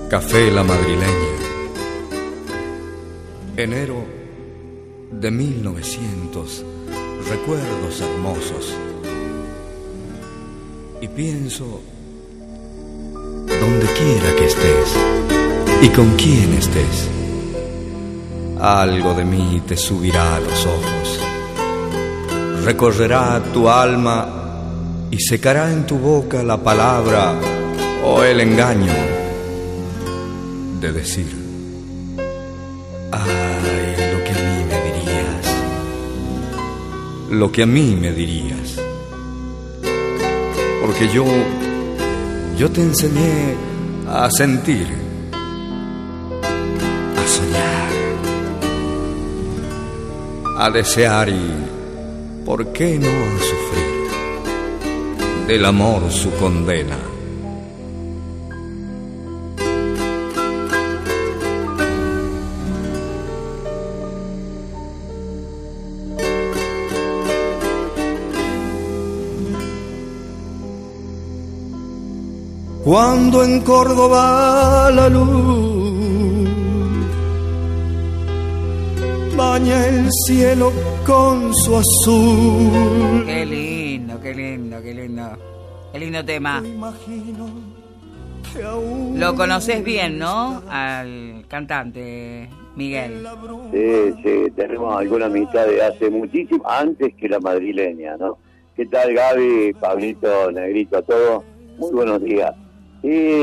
Café La Madrileña. Enero de 1900. Recuerdos hermosos. Y pienso, donde quiera que estés y con quien estés, algo de mí te subirá a los ojos. Recorrerá tu alma y secará en tu boca la palabra o el engaño de decir: ay, lo que a mí me dirías, lo que a mí me dirías. Porque yo te enseñé a sentir, a soñar, a desear y, ¿por qué no a sufrir del amor su condena? Cuando en Córdoba la luz baña el cielo con su azul. Qué lindo, qué lindo, qué lindo. Qué lindo tema. Lo conoces bien, ¿no? Al cantante, Miguel. Sí, tenemos alguna amistad de hace muchísimo, antes que La Madrileña, ¿no? ¿Qué tal, Gaby, Pablito, Negrito, a todos? Muy buenos días. Y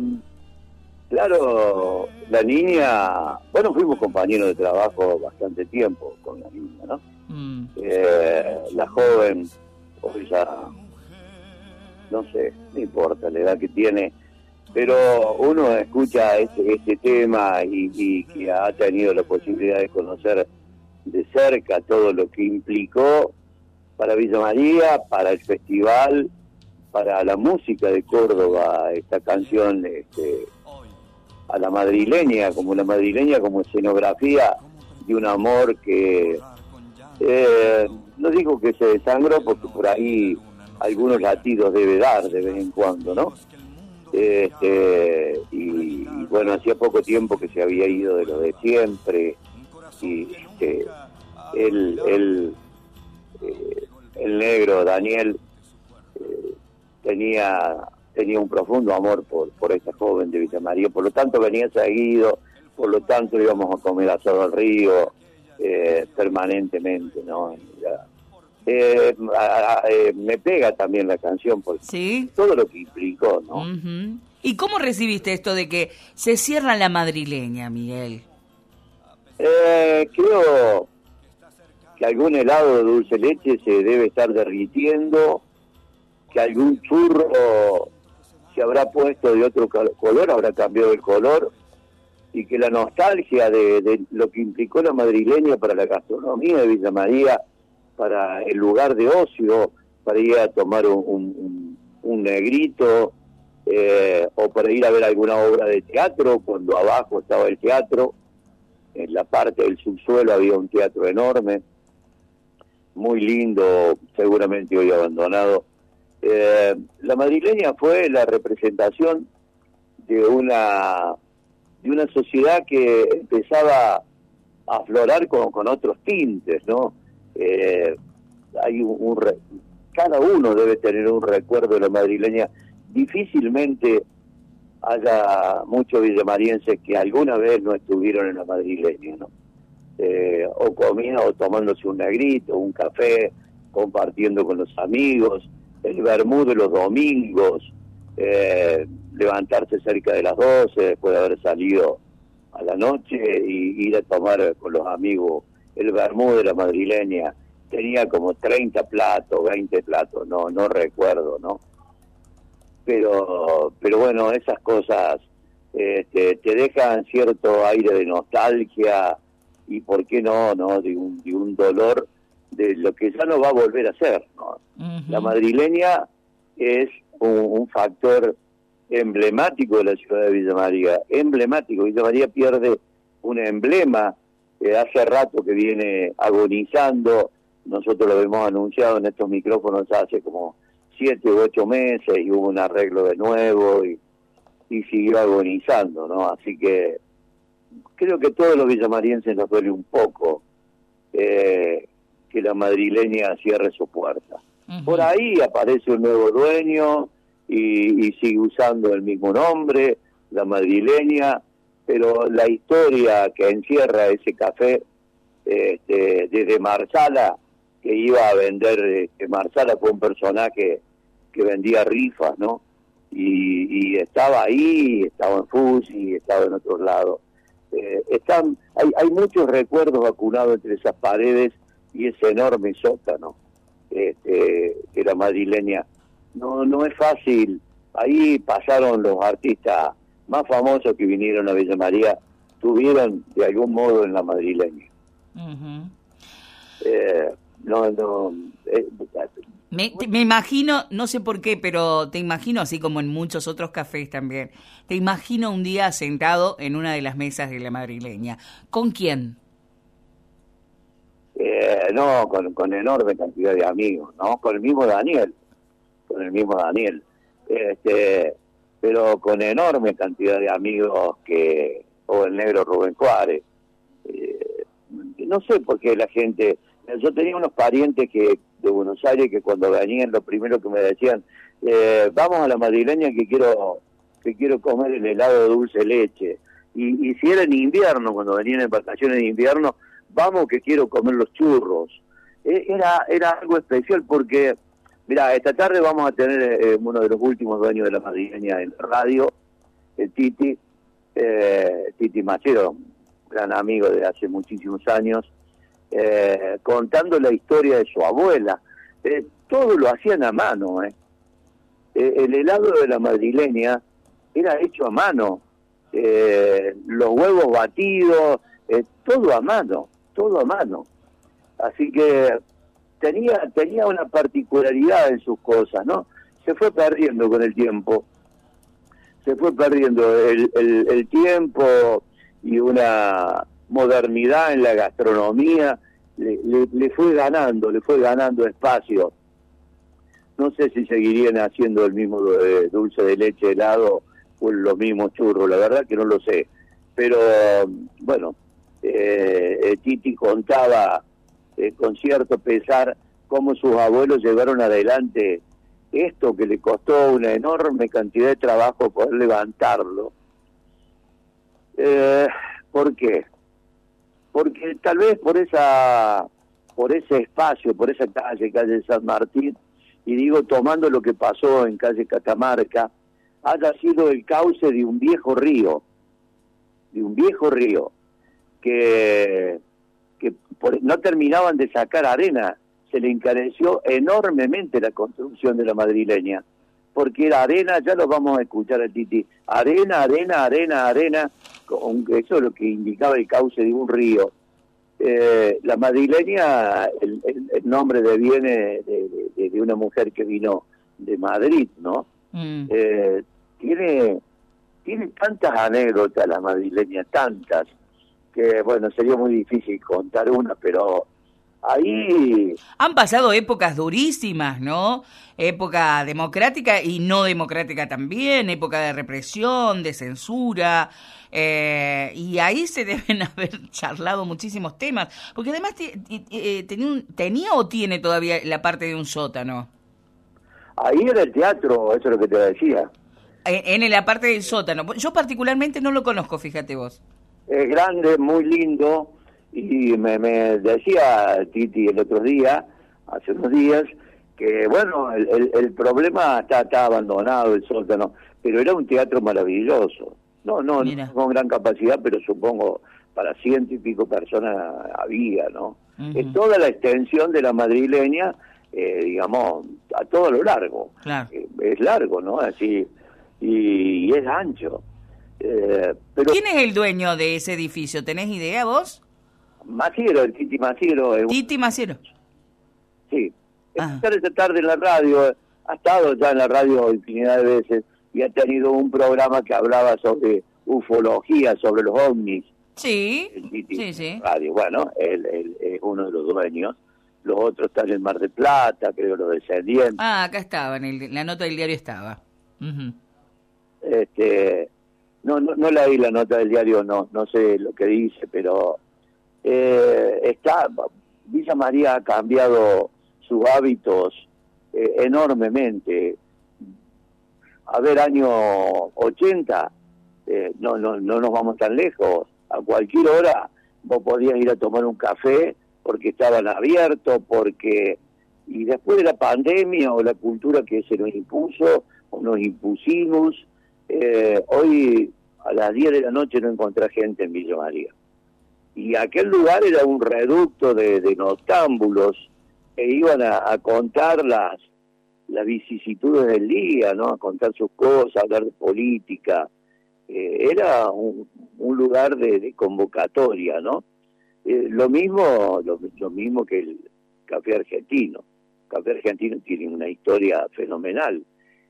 claro, la niña, bueno, fuimos compañeros de trabajo bastante tiempo con la niña, ¿no? La joven, hoy ya, no sé, no importa la edad que tiene, pero uno escucha este tema y que ha tenido la posibilidad de conocer de cerca todo lo que implicó para Villa María, para el festival, para la música de Córdoba, esta canción a la madrileña como escenografía de un amor que no digo que se desangró, porque por ahí algunos latidos debe dar de vez en cuando, ¿no? Y bueno, hacía poco tiempo que se había ido de lo de siempre, y el negro Daniel tenía un profundo amor por esta joven de Villa María, por lo tanto venía seguido, por lo tanto íbamos a comer asado al río permanentemente, ¿no? Me pega también la canción por ¿sí? Todo lo que implicó, ¿no? Uh-huh. ¿Y cómo recibiste esto de que se cierra La Madrileña, Miguel? Creo que algún helado de dulce leche se debe estar derritiendo, que algún churro se habrá puesto de otro color, habrá cambiado el color, y que la nostalgia de lo que implicó La Madrileña para la gastronomía de Villa María, para el lugar de ocio, para ir a tomar un negrito, o para ir a ver alguna obra de teatro, cuando abajo estaba el teatro, en la parte del subsuelo había un teatro enorme, muy lindo, seguramente hoy abandonado. La Madrileña fue la representación de una sociedad que empezaba a aflorar con otros tintes, ¿no? Hay cada uno debe tener un recuerdo de La Madrileña. Difícilmente haya muchos villamarienses que alguna vez no estuvieron en La Madrileña, ¿no? O comiendo o tomándose un negrito, un café, compartiendo con los amigos, el vermú de los domingos, levantarse cerca de las 12 después de haber salido a la noche y ir a tomar con los amigos el vermú de La Madrileña. Tenía como 30 platos, 20 platos, no recuerdo, ¿no? Pero bueno, esas cosas te dejan cierto aire de nostalgia y por qué no de un dolor de lo que ya no va a volver a ser, ¿no? Uh-huh. La Madrileña es un factor emblemático de la ciudad de Villa María, emblemático. Villa María pierde un emblema que hace rato que viene agonizando. Nosotros lo hemos anunciado en estos micrófonos hace como 7 u 8 meses y hubo un arreglo de nuevo y y siguió agonizando, ¿no? Así que creo que todos los villamarienses nos duele un poco que la madrileña cierre su puerta. Uh-huh. Por ahí aparece un nuevo dueño y sigue usando el mismo nombre, la madrileña, pero la historia que encierra ese café, desde Marsala, que iba a vender, Marsala fue un personaje que vendía rifas, ¿no? Y estaba ahí, estaba en Fusi, estaba en otros lados. Hay muchos recuerdos vacunados entre esas paredes y ese enorme sótano que la madrileña. No es fácil. Ahí pasaron los artistas más famosos que vinieron a Villa María, tuvieron de algún modo en la madrileña. Uh-huh. Me imagino, no sé por qué, pero te imagino, así como en muchos otros cafés también, te imagino un día sentado en una de las mesas de la madrileña. ¿Con quién? No, con enorme cantidad de amigos, ¿no? Con el mismo Daniel, pero con enorme cantidad de amigos o el negro Rubén Juárez. No sé por qué la gente... Yo tenía unos parientes de Buenos Aires que cuando venían lo primero que me decían, vamos a la madrileña que quiero comer el helado de dulce leche. Y si era en invierno, cuando venían en vacaciones de invierno, vamos que quiero comer los churros. Era algo especial porque, mira, esta tarde vamos a tener uno de los últimos dueños de la madrileña en la radio, el Titi Machero, gran amigo de hace muchísimos años, contando la historia de su abuela. Todo lo hacían a mano. El helado de la madrileña era hecho a mano. Los huevos batidos, todo a mano. Así que tenía una particularidad en sus cosas, ¿no? Se fue perdiendo con el tiempo. Se fue perdiendo el tiempo y una modernidad en la gastronomía le fue ganando espacio. No sé si seguirían haciendo el mismo dulce de leche helado o los mismos churros, la verdad que no lo sé. Pero bueno, Titi contaba con cierto pesar cómo sus abuelos llevaron adelante esto que le costó una enorme cantidad de trabajo poder levantarlo. ¿Por qué? Porque tal vez por ese espacio, por esa calle San Martín, y digo tomando lo que pasó en calle Catamarca, haya sido el cauce de un viejo río que no terminaban de sacar arena. Se le encareció enormemente la construcción de la madrileña, porque era arena, ya lo vamos a escuchar a Titi, arena, eso es lo que indicaba el cauce de un río. La madrileña, el nombre deviene de una mujer que vino de Madrid, ¿no? Tiene tantas anécdotas la madrileña, tantas, que bueno, sería muy difícil contar una, pero ahí... Han pasado épocas durísimas, ¿no? Época democrática y no democrática también, época de represión, de censura, y ahí se deben haber charlado muchísimos temas, porque además tenía o tiene todavía la parte de un sótano. Ahí era el teatro, eso es lo que te decía. En la parte del sótano. Yo particularmente no lo conozco, fíjate vos. Es grande, muy lindo, y me decía Titi el otro día, hace unos días, que bueno, el problema está abandonado, el sótano, pero era un teatro maravilloso. No con gran capacidad, pero supongo para 100 y pico personas había, ¿no? Uh-huh. En toda la extensión de la madrileña, digamos, a todo lo largo. Claro. Es largo, ¿no? Así, y es ancho. Pero ¿quién es el dueño de ese edificio? ¿Tenés idea vos? Maciero, el Titi Maciero. Titi Maciero. Sí. Esta tarde en la radio, ha estado ya en la radio infinidad de veces y ha tenido un programa que hablaba sobre ufología, sobre los ovnis. Sí, el Titi sí. Radio. Bueno, él es uno de los dueños. Los otros están en Mar del Plata, creo, los descendientes. Acá estaba, en la nota del diario estaba. Uh-huh. No leí la nota del diario, no sé lo que dice, pero Villa María ha cambiado sus hábitos enormemente. A ver, año 80, no nos vamos tan lejos. A cualquier hora vos podías ir a tomar un café porque estaban abiertos, y después de la pandemia o la cultura que se nos impuso o nos impusimos, hoy a las 10 de la noche no encontrás gente en Villa María. Y aquel lugar era un reducto de noctámbulos que iban a contar las vicisitudes del día, ¿no? A contar sus cosas, a hablar de política. Era un lugar de convocatoria, ¿no? Lo mismo que el Café Argentino. Café Argentino tiene una historia fenomenal.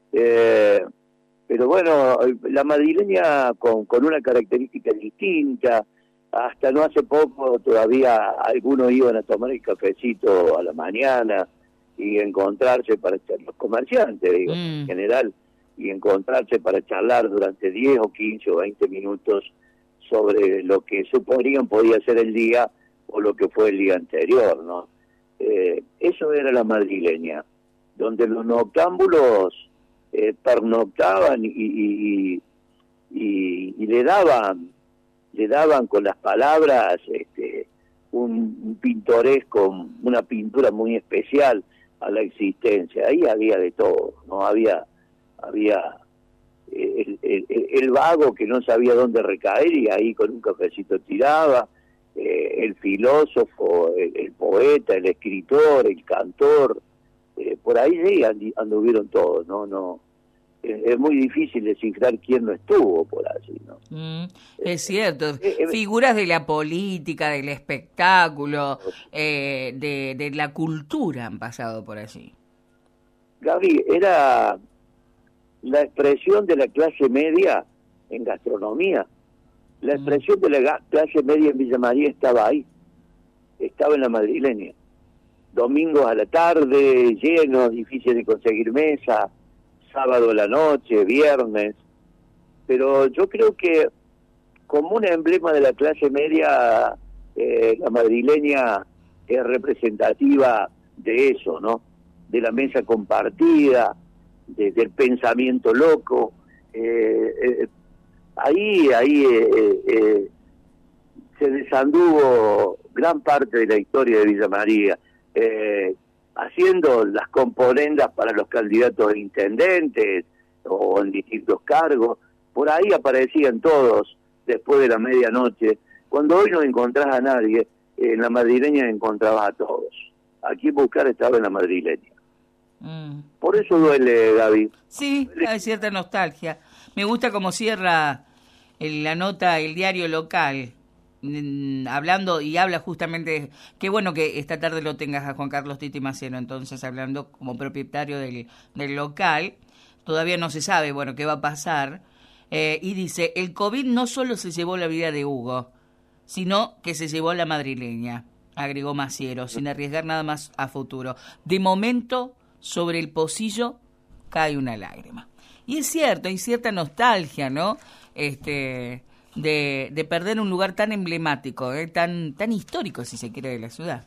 Pero bueno, la madrileña con una característica distinta. Hasta no hace poco todavía algunos iban a tomar el cafecito a la mañana y encontrarse los comerciantes, digo, en general, y encontrarse para charlar durante 10 o 15 o 20 minutos sobre lo que suponían podía ser el día o lo que fue el día anterior, ¿no? Eso era la madrileña, donde los noctámbulos pernoctaban y le daban con las palabras un pintoresco, una pintura muy especial a la existencia. Ahí había de todo, no había el vago que no sabía dónde recaer y ahí con un cafecito tiraba, el filósofo, el poeta, el escritor, el cantor, por ahí sí anduvieron todos, no es muy difícil descifrar quién no estuvo por allí, ¿no? Es cierto, figuras de la política, del espectáculo, de la cultura han pasado por allí. Gaby, era la expresión de la clase media en gastronomía. La expresión de la clase media en Villa María estaba ahí, estaba en la madrileña. Domingos a la tarde, llenos, difícil de conseguir mesa, sábado a la noche, viernes, pero yo creo que como un emblema de la clase media, la madrileña es representativa de eso, ¿no? De la mesa compartida, del pensamiento loco. Ahí se desanduvo gran parte de la historia de Villa María, haciendo las componendas para los candidatos a intendentes o en distintos cargos. Por ahí aparecían todos después de la medianoche. Cuando hoy no encontrás a nadie, en la madrileña encontrabas a todos. Aquí buscar estaba en la madrileña. Por eso duele, Gaby. Sí, hay cierta nostalgia. Me gusta cómo cierra la nota el diario local, hablando y habla justamente, qué bueno que esta tarde lo tengas a Juan Carlos Titi Maciero, entonces hablando como propietario del local. Todavía no se sabe, bueno, qué va a pasar, y dice, el COVID no solo se llevó la vida de Hugo, sino que se llevó la madrileña, agregó Maciero, sin arriesgar nada más a futuro. De momento, sobre el pocillo cae una lágrima. Y es cierto, hay cierta nostalgia, ¿no? De perder un lugar tan emblemático, tan histórico, si se quiere, de la ciudad.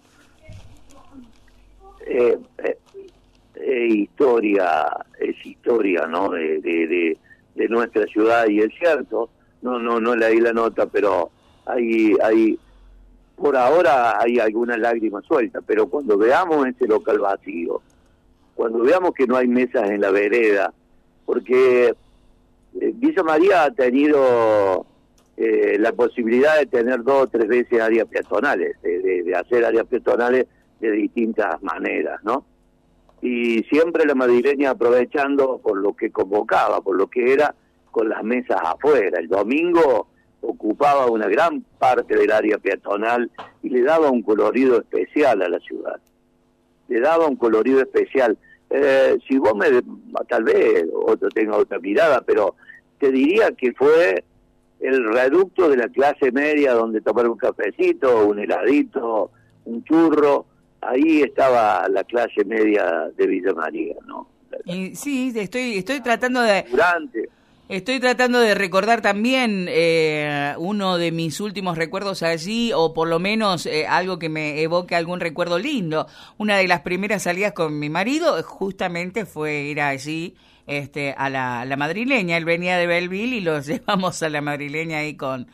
Es historia, ¿no? De nuestra ciudad, y es cierto, no leí la nota, pero hay por ahora hay algunas lágrimas sueltas, pero cuando veamos ese local vacío, cuando veamos que no hay mesas en la vereda, porque Villa María ha tenido la posibilidad de tener 2 o 3 veces áreas peatonales, de hacer áreas peatonales de distintas maneras, ¿no? Y siempre la madrileña aprovechando por lo que convocaba, por lo que era con las mesas afuera. El domingo ocupaba una gran parte del área peatonal y le daba un colorido especial a la ciudad. Le daba un colorido especial. Si vos tal vez otro tenga otra mirada, pero te diría que fue el reducto de la clase media, donde tomar un cafecito, un heladito, un churro, ahí estaba la clase media de Villa María, ¿no? Sí, estoy tratando de... Estoy tratando de recordar también uno de mis últimos recuerdos allí, o por lo menos algo que me evoque algún recuerdo lindo. Una de las primeras salidas con mi marido justamente fue ir allí a la madrileña. Él venía de Belleville y los llevamos a la madrileña ahí con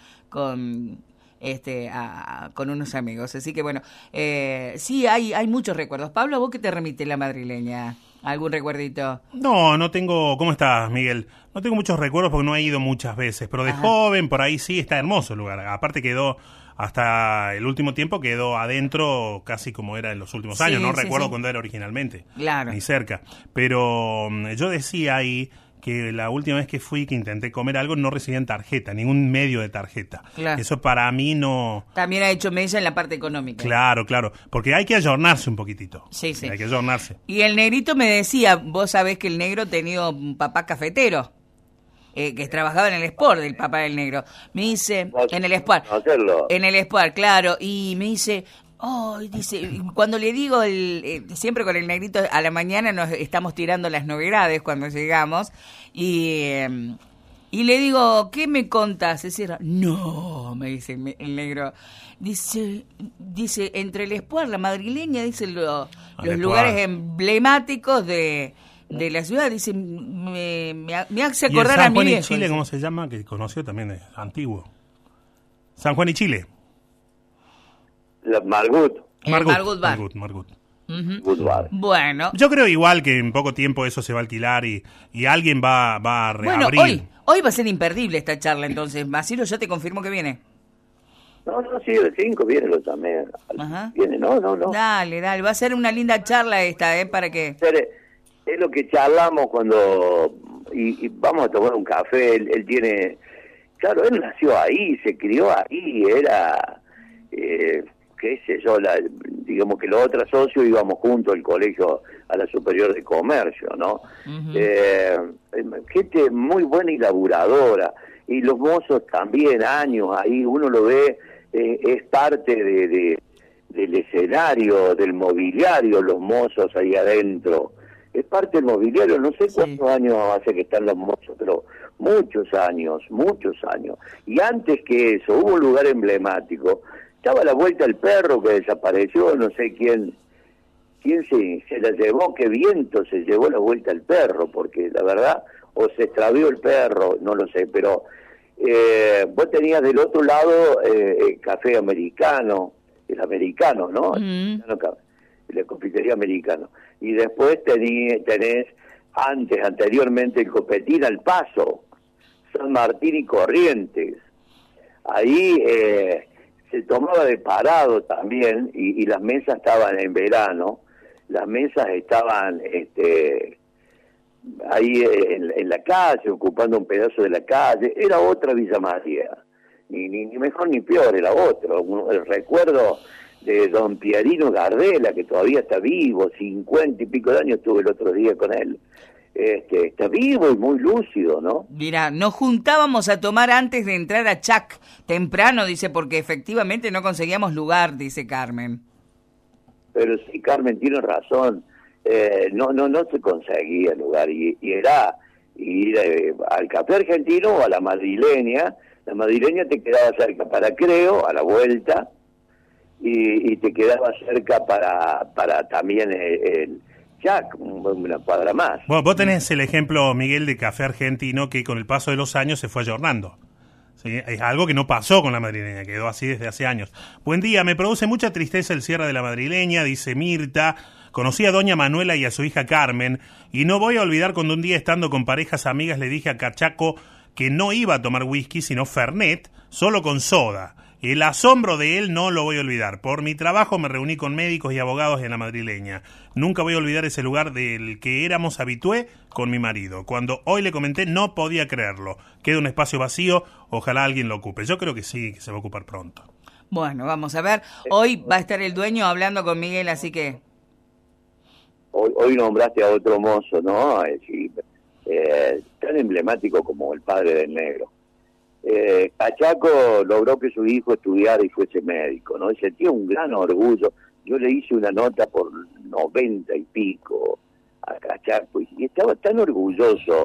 unos amigos. Así que bueno, sí, hay muchos recuerdos. Pablo, ¿a vos qué te remite la madrileña? ¿Algún recuerdito? No tengo... ¿Cómo estás, Miguel? No tengo muchos recuerdos porque no he ido muchas veces, pero de joven, por ahí sí, está hermoso el lugar. Aparte quedó, hasta el último tiempo, quedó adentro casi como era en los últimos años. No recuerdo cuándo era originalmente, claro, ni cerca. Pero yo decía ahí que la última vez que fui, que intenté comer algo, no recibían tarjeta, ningún medio de tarjeta. Claro. Eso para mí no... También ha hecho mella en la parte económica. Claro, porque hay que ayornarse un poquitito. Sí. Hay que ayornarse. Y el negrito me decía, vos sabés que el negro ha tenido un papá cafetero, que trabajaba en el Sport, el papá del negro. Me dice, en el Sport. En el Sport, claro. Y me dice... dice, cuando le digo, siempre con el negrito a la mañana nos estamos tirando las novedades cuando llegamos, y le digo, ¿qué me contás? Es decir, no, me dice el negro, dice, entre el Espoir, la madrileña, dice, los lugares emblemáticos de la ciudad, dice, me hace acordar a mi viejo. San Juan y Chile, ¿cómo se llama? Que conoció también, es antiguo. San Juan y Chile. Margut. Margut. Bueno. Yo creo igual que en poco tiempo eso se va a alquilar y alguien va a reabrir. Bueno, hoy va a ser imperdible esta charla, entonces. Maciro ya te confirmo que viene. No, sí, el 5 viene también. Viene, no. Dale, va a ser una linda charla esta, para que... Es lo que charlamos cuando... Y vamos a tomar un café, él tiene... Claro, él nació ahí, se crió ahí, era... qué sé yo, digamos que los otros socios íbamos juntos al colegio, a la Superior de Comercio, ¿no? Gente muy buena y laburadora, y los mozos también, años ahí, uno lo ve, es parte del escenario, del mobiliario, los mozos ahí adentro, es parte del mobiliario, no sé cuántos años hace que están los mozos, pero muchos años, y antes que eso, hubo un lugar emblemático. Estaba a la vuelta el perro que desapareció, no sé quién se la llevó, qué viento se llevó la vuelta al perro, porque la verdad, o se extravió el perro, no lo sé, pero vos tenías del otro lado el café americano, el americano, ¿no? La confitería americano. Y después tenés anteriormente el Copetín al Paso, San Martín y Corrientes. Ahí... se tomaba de parado también, y las mesas estaban en verano, las mesas estaban ahí en la calle, ocupando un pedazo de la calle, era otra Villa María, ni mejor ni peor, era otro, el recuerdo de don Pierino Gardela, que todavía está vivo, 50 y pico de años, estuve el otro día con él. Está vivo y muy lúcido, ¿no? Mira, nos juntábamos a tomar antes de entrar a Chac, temprano, dice, porque efectivamente no conseguíamos lugar, dice Carmen. Pero sí, Carmen tiene razón, no se conseguía lugar, y era ir al café argentino o a la madrileña te quedaba cerca para Creo, a la vuelta, y te quedaba cerca para también el Jack, una cuadra más. Bueno, vos tenés el ejemplo, Miguel, de café argentino que con el paso de los años se fue ayornando. ¿Sí? Es algo que no pasó con la madrileña, quedó así desde hace años. Buen día, me produce mucha tristeza el cierre de la madrileña, dice Mirta. Conocí a doña Manuela y a su hija Carmen, y no voy a olvidar cuando un día estando con parejas amigas le dije a Cachaco que no iba a tomar whisky, sino Fernet, solo con soda. El asombro de él no lo voy a olvidar. Por mi trabajo me reuní con médicos y abogados en la madrileña. Nunca voy a olvidar ese lugar del que éramos habitué con mi marido. Cuando hoy le comenté, no podía creerlo. Queda un espacio vacío, ojalá alguien lo ocupe. Yo creo que sí, que se va a ocupar pronto. Bueno, vamos a ver. Hoy va a estar el dueño hablando con Miguel, así que... Hoy nombraste a otro mozo, ¿no? Tan emblemático como el padre del negro. Cachaco logró que su hijo estudiara y fuese médico, ¿no? Y sentía un gran orgullo. Yo le hice una nota por 90 y pico a Cachaco y estaba tan orgulloso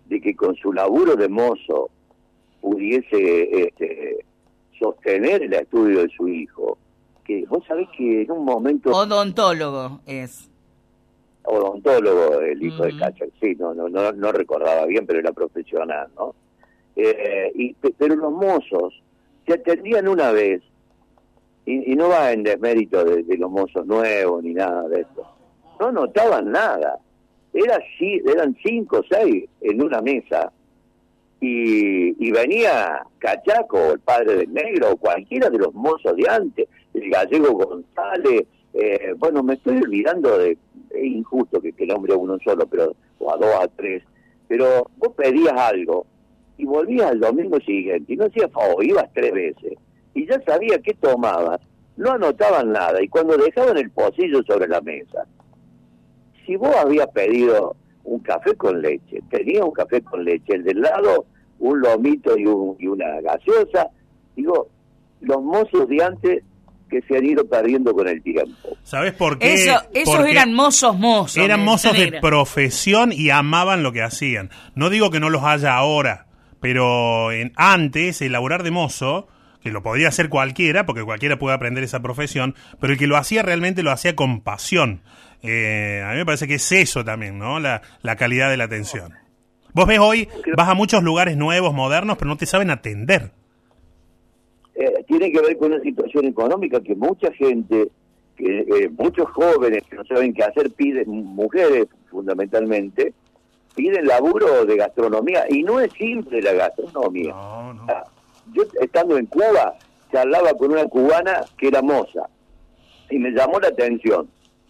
de que con su laburo de mozo pudiese sostener el estudio de su hijo, que vos sabés que en un momento... Odontólogo es. Odontólogo, el hijo de Cacha, sí, no recordaba bien, pero era profesional, ¿no? Pero los mozos se atendían una vez, y no va en desmérito de los mozos nuevos ni nada de eso, no notaban nada, eran 5 o 6 en una mesa, y venía Cachaco, el padre del negro, o cualquiera de los mozos de antes, el gallego González, bueno, me estoy olvidando es injusto que nombre a uno solo, pero o a 2, a 3, pero vos pedías algo, y volvías al domingo siguiente, y no hacías favor, ibas 3 veces, y ya sabía qué tomabas, no anotaban nada, y cuando dejaban el pocillo sobre la mesa, si vos habías pedido un café con leche, tenías un café con leche, el del lado, un lomito y una gaseosa, digo, los mozos de antes que se han ido perdiendo con el tiempo. ¿Sabes por qué? Esos eran mozos. Eran mozos de profesión y amaban lo que hacían. No digo que no los haya ahora, pero antes el laburar de mozo, que lo podía hacer cualquiera, porque cualquiera puede aprender esa profesión, pero el que lo hacía realmente lo hacía con pasión. A mí me parece que es eso también, ¿no? La calidad de la atención. Vos ves hoy, vas a muchos lugares nuevos, modernos, pero no te saben atender. Tiene que ver con una situación económica que mucha gente, muchos jóvenes que no saben qué hacer, piden, mujeres fundamentalmente, piden laburo de gastronomía, y no es simple la gastronomía. No. Yo, estando en Cuba, charlaba con una cubana que era moza, y me llamó la atención.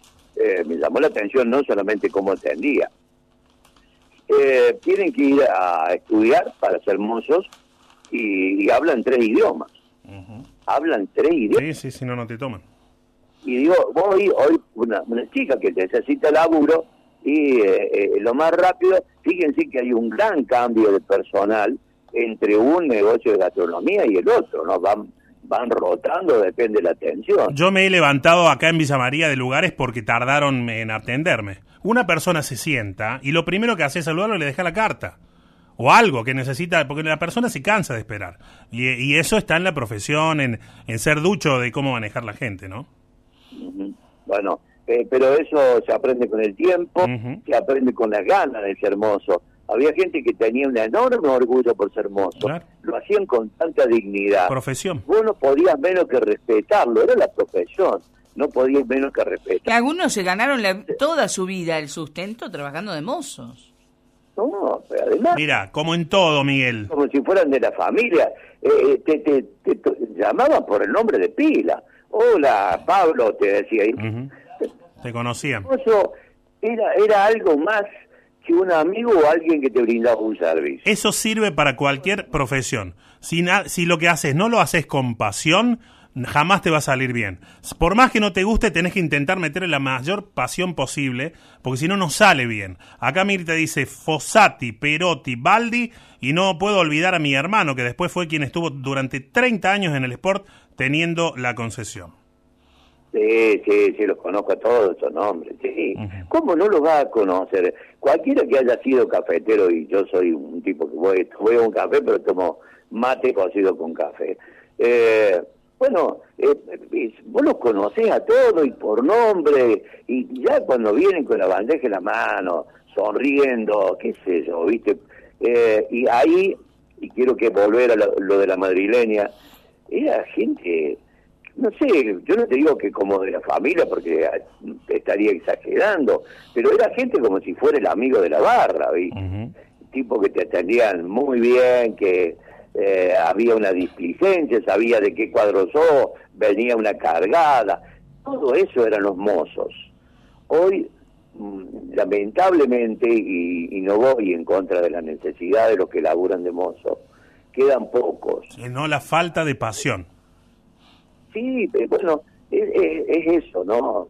No solamente cómo atendía. Tienen que ir a estudiar para ser mozos, y hablan 3 idiomas. Hablan 3 idiomas. Sí, no te toman. Y digo, hoy una chica que necesita laburo, y lo más rápido, fíjense que hay un gran cambio de personal entre un negocio de gastronomía y el otro, ¿no? Van rotando, depende de la atención. Yo me he levantado acá en Villa María de lugares porque tardaron en atenderme. Una persona se sienta y lo primero que hace es saludarlo y le deja la carta. O algo que necesita, porque la persona se cansa de esperar. Y eso está en la profesión, en ser ducho de cómo manejar la gente, ¿no? Bueno, pero eso se aprende con el tiempo, se aprende con las ganas de ser mozo. Había gente que tenía un enorme orgullo por ser mozo. Claro. Lo hacían con tanta dignidad. Profesión. Vos no podías menos que respetarlo, era la profesión. No podías menos que respetarlo. Que algunos se ganaron toda su vida el sustento trabajando de mozos. No, pero además... Mira, como en todo, Miguel. Como si fueran de la familia. Te llamaban por el nombre de pila. Hola, Pablo, te decía. Te conocían. Mozo era algo más que un amigo o alguien que te brindaba un servicio. Eso sirve para cualquier profesión. Si lo que haces no lo haces con pasión, jamás te va a salir bien. Por más que no te guste, tenés que intentar meterle la mayor pasión posible, porque si no, no sale bien. Acá Mirta dice Fossati, Perotti, Baldi, y no puedo olvidar a mi hermano, que después fue quien estuvo durante 30 años en el Sport teniendo la concesión. Sí, los conozco a todos esos nombres, sí. ¿Cómo no los va a conocer? Cualquiera que haya sido cafetero, y yo soy un tipo que voy a un café, pero tomo mate cocido con café. Bueno, vos los conocés a todos y por nombre, y ya cuando vienen con la bandeja en la mano, sonriendo, qué sé yo, ¿viste? Y ahí, y quiero que volver a lo de la madrileña, era gente... No sé, yo no te digo que como de la familia, porque estaría exagerando, pero era gente como si fuera el amigo de la barra, ¿viste? Tipo que te atendían muy bien, que había una displicencia, sabía de qué cuadro sos, venía una cargada, todo eso eran los mozos. Hoy, lamentablemente, y no voy en contra de la necesidad de los que laburan de mozo, quedan pocos. No, la falta de pasión. Sí, bueno, es eso, ¿no?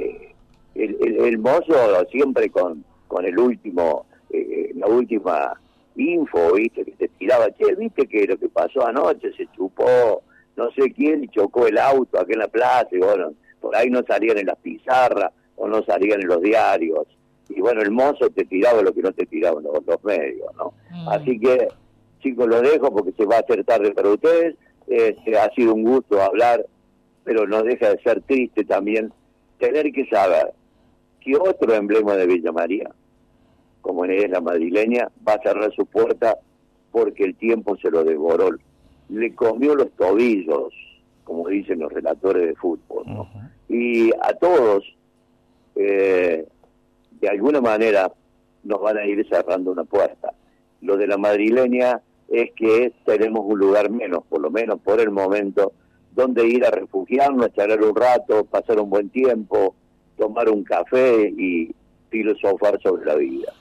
El mozo siempre con el último, la última info, ¿viste? Que te tiraba, che, ¿viste que lo que pasó anoche? Se chupó no sé quién y chocó el auto aquí en la plaza, y bueno, por ahí no salían en las pizarras o no salían en los diarios. y bueno, el mozo te tiraba lo que no te tiraban los medios, ¿no? Así que, chicos, lo dejo porque se va a hacer tarde para ustedes. Ha sido un gusto hablar, pero no deja de ser triste también tener que saber que otro emblema de Villa María, como es la madrileña, va a cerrar su puerta porque el tiempo se lo devoró, le comió los tobillos, como dicen los relatores de fútbol, ¿no? Y a todos, de alguna manera, nos van a ir cerrando una puerta. Lo de la madrileña es que tenemos un lugar menos, por lo menos por el momento, donde ir a refugiarnos, charlar un rato, pasar un buen tiempo, tomar un café y filosofar sobre la vida.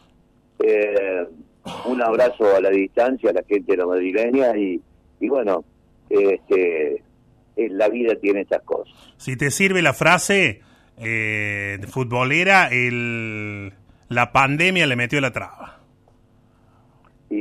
Un abrazo a la distancia a la gente de la madrileña y bueno, la vida tiene estas cosas. Si te sirve la frase futbolera, la pandemia le metió la traba. Sí.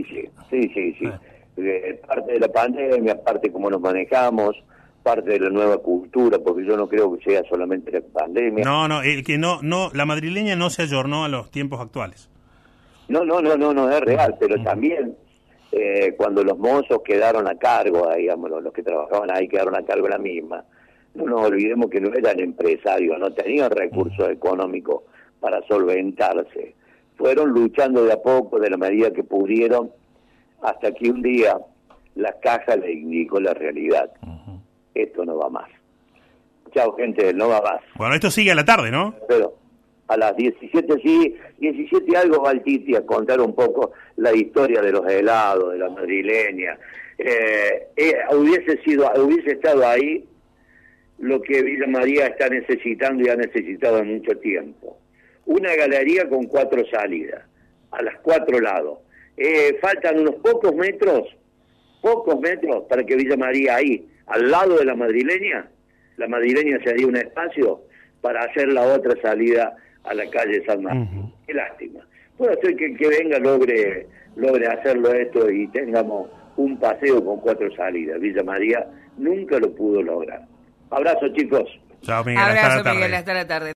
Parte de la pandemia, parte de cómo nos manejamos, parte de la nueva cultura, porque yo no creo que sea solamente la pandemia. No, la madrileña no se ayornó a los tiempos actuales. No, es real, pero también cuando los mozos quedaron a cargo, digamos, los que trabajaban ahí quedaron a cargo de la misma, no nos olvidemos que no eran empresarios, no tenían recursos económicos para solventarse. Fueron luchando de a poco, de la medida que pudieron, hasta que un día la caja le indicó la realidad. Esto no va más. Chao, gente, no va más. Bueno, esto sigue a la tarde, ¿no? Pero a las 17 y algo va el Titi a contar un poco la historia de los helados, de la madrileña. Hubiese estado ahí lo que Villa María está necesitando y ha necesitado en mucho tiempo. Una galería con 4 salidas, a los 4 lados. Faltan unos pocos metros para que Villa María ahí, al lado de la madrileña sería un espacio para hacer la otra salida a la calle San Martín. Qué lástima. Puede ser que venga logre hacerlo esto y tengamos un paseo con 4 salidas. Villa María nunca lo pudo lograr. Abrazo, chicos. Chao, Miguel. Abrazo, Miguel. Hasta la tarde.